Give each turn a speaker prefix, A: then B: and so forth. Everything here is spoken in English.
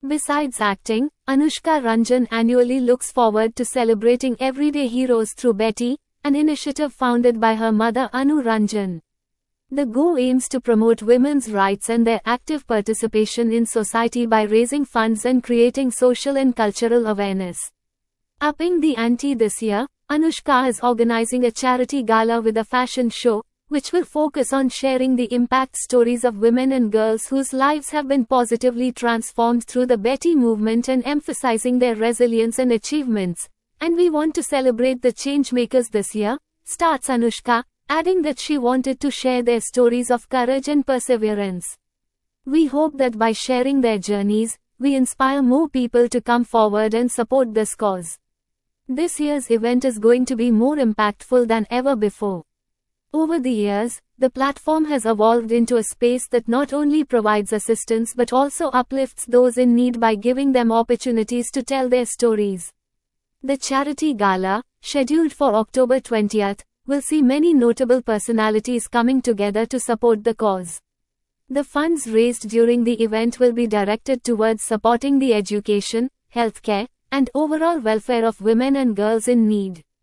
A: Besides acting, Anushka Ranjan annually looks forward to celebrating everyday heroes through Betty, an initiative founded by her mother Anu Ranjan. The Go aims to promote women's rights and their active participation in society by raising funds and creating social and cultural awareness. Upping the ante this year, Anushka is organizing a charity gala with a fashion show, which will focus on sharing the impact stories of women and girls whose lives have been positively transformed through the Betty movement and emphasizing their resilience and achievements. And we want to celebrate the changemakers this year, starts Anushka, adding that she wanted to share their stories of courage and perseverance. We hope that by sharing their journeys, we inspire more people to come forward and support this cause. This year's event is going to be more impactful than ever before. Over the years, the platform has evolved into a space that not only provides assistance but also uplifts those in need by giving them opportunities to tell their stories. The charity gala, scheduled for October 20th, will see many notable personalities coming together to support the cause. The funds raised during the event will be directed towards supporting the education, healthcare, and overall welfare of women and girls in need.